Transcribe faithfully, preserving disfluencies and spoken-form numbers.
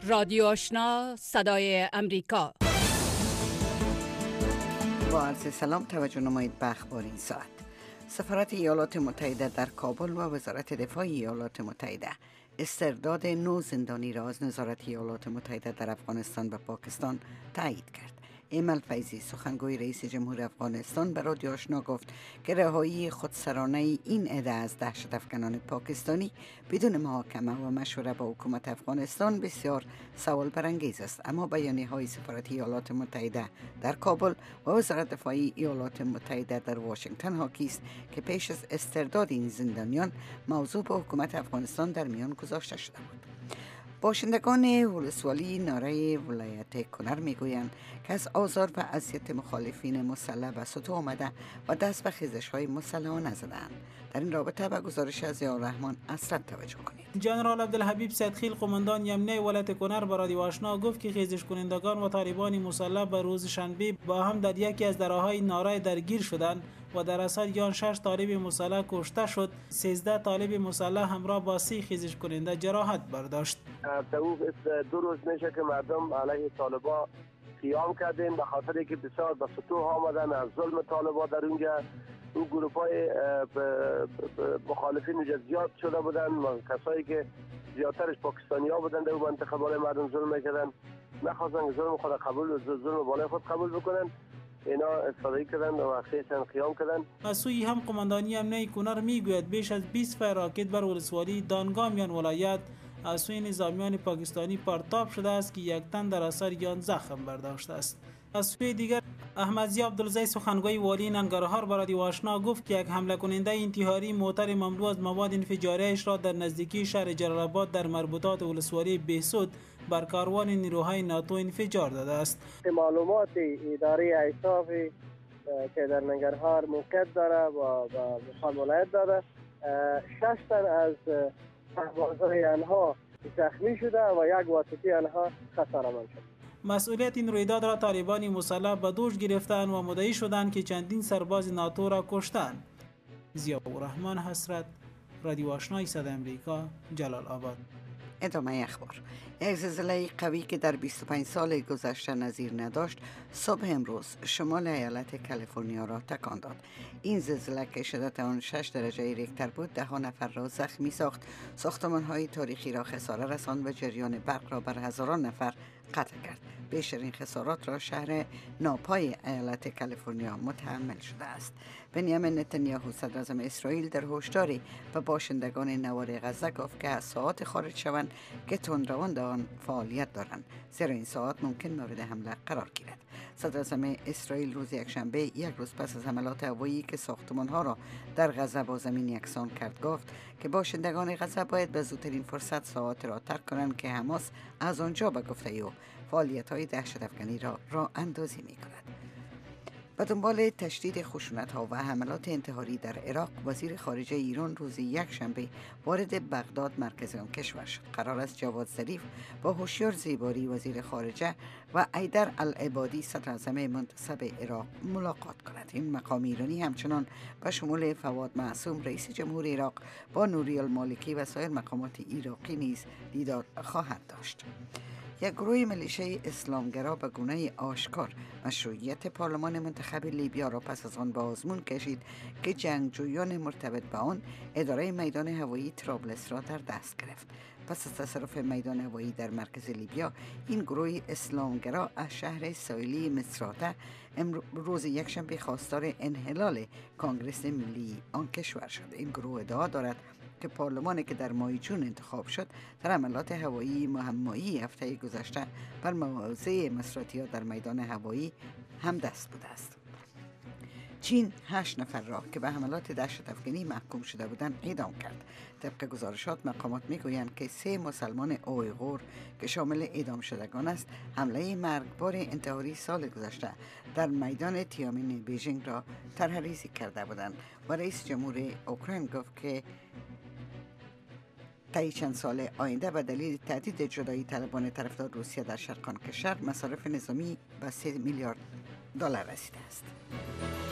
رادیو آشنا صدای امریکا. با عرض سلام توجه نمایید به اخبار این ساعت. سفارت ایالات متحده در کابل و وزارت دفاع ایالات متحده استرداد نو زندانی را از نظارت ایالات متحده در افغانستان و پاکستان تایید کرد. ایمل فیضی سخنگوی رئیس جمهور افغانستان به رادیو آشنا گفت که رهایی خودسرانه این عده از دهشت افکنان پاکستانی بدون محاکمه و مشوره با حکومت افغانستان بسیار سوال برانگیز است، اما بیانیه های سفارت ایالات متحده در کابل و وزارت دفاع ایالات متحده در واشنگتن حاکی است که پیش از استرداد این زندانیان موضوع با حکومت افغانستان در میان گذاشته شده بود. باشندگان ولسوالی ناره ولایت کنر میگویند که از آزار و اذیت مخالفین مسلح به سطوح آمده و دست به خیزش های مسلحانه زدند. در این رابطه به گزارش از ضیاءالرحمن اسرت توجه کنید. جنرال عبدالحبیب سیدخیل قماندان یمنی ولایت کنر به رادیو آشنا گفت که خیزش کنندگان و طالبان مسلح به روز شنبه با هم در یکی از دره‌های ناره درگیر شدند و در اثر آن شش طالب مسلح کشته شد. سیزده طالب مسلح همراه با سی خیزش کننده جراحت برداشت. دو روز میشه که مردم علیه طالبان قیام کردیم به خاطر که بسیار به سطوح آمدن از ظلم طالبان در اونجا. اون گروپ های مخالفین اونجا زیاد شده بودن، کسایی که زیادترش پاکستانی ها بودن در اون منطقه بالای مردم ظلم میکردن، نخواستن که ظلم خود قبول ظلم بالای خود قبول بکنن، اینا استفاده کردن و خیشتن قیام کردن. از سوی هم قماندانی امنیه کنر میگوید بیش از بیست فای راکت بر ولسوالی دانگام یان ولایت از سوی نظامیان پاکستانی پرتاب شده است که یک تن در اثر یان زخم برداشته است. از سوی دیگر احمد ضیاء عبدالزی سخنگوی والی ننگرهار به رادیو آشنا گفت که یک حمله کننده انتحاری موتر مملو از مواد انفجاریش را در نزدیکی شهر جلال آباد در مربوطات ولسوالی بهسود بر کاروان نیروهای ناتو انفجار داده است. معلومات اداره ایصاف که در ننگرهار موقعیت داره و به ولایت داره، شش تن از سربازای آنها زخمی شده و یک واسطی آنها خساره‌مند شد. مسئولیت این رویداد را طالبان مسلح به دوش گرفتند و مدعی شدند که چندین سرباز ناتو را کشتند. ضیاءالرحمن حسرت، رادیو آشنای صدای امریکا، جلال آباد. ادامه اخبار. یک زلزله قوی که در بیست و پنج سال گذشته نظیر نداشت صبح امروز شمال ایالت کالیفرنیا را تکان داد. این زلزله که شدت آن شش درجه ریکتر بود ده ها نفر را زخمی ساخت، ساختمان‌های تاریخی را خساره رساند و جریان برق را بر هزاران نفر قطع کرد. بیشترین خسارات را شهر ناپای ایالت کالیفرنیا متحمل شده است. بنیامین نتانیاهو صدر اعظم اسرائیل در هشداری به باشندگان نوار غزه گفت که از ساعات خارج شوند که تندروان آن فعالیت دارند، زیرا این ساعات ممکن مورد حمله قرار گیرد. صدر اعظم اسرائیل روز یکشنبه یک روز پس از حملات هوایی که ساختمان‌ها را در غزه با زمین یکسان کرد گفت که باشندگان غزه باید به زودترین فرصت ساعات را ترک کنند که حماس از آنجا به گفته او فعالیت‌های دهشت افکنی را راه اندازی می‌کند. به دنبال تشدید خشونت‌ها و حملات انتحاری در عراق، وزیر خارجه ایران روز یکشنبه وارد بغداد مرکز آن کشور شد. قرار است جواد ظریف با هوشیار زیباری وزیر خارجه و ایدر العبادی صدر اعظم منتصب عراق ملاقات کند. این مقام ایرانی همچنان به شمول فواد معصوم رئیس جمهور عراق با نوری المالکی و سایر مقامات عراقی نیز دیدار خواهد داشت. یک گروه ملیشه اسلامگرا به گونه آشکار مشروعیت پارلمان منتخب لیبیا را پس از آن به آزمون کشید که جنگجویان مرتبط به آن اداره میدان هوایی طرابلس را در دست گرفت. پس از تصرف میدان هوایی در مرکز لیبیا، این گروه اسلامگرا از شهر ساحلی مصراته روز یکشنبه خواستار انحلال کنگره ملی آن کشور شد. این گروه ادعا دارد که پارلمانی که در ماه جون انتخاب شد در عملات هوایی مهمایی هفته گذشته بر مواضع مصراتی‌ها در میدان هوایی هم دست بوده است. چین هشت نفر را که به حملات دهشت افکنی محکوم شده بودند اعدام کرد. طبق گزارشات مقامات میگویند که سه مسلمان اویغور که شامل اعدام شدگان است، حمله مرگبار انتحاری سال گذشته در میدان تیامین بیژینگ را طرح‌ریزی کرده بودند و رئیس جمهور اوکراین گفت که طی چند سال آینده به دلیل تهدید جدایی طلبان طرفدار روسیه در شرق آن کشور مصارف نظامی به سه میلیارد دلار رسیده است.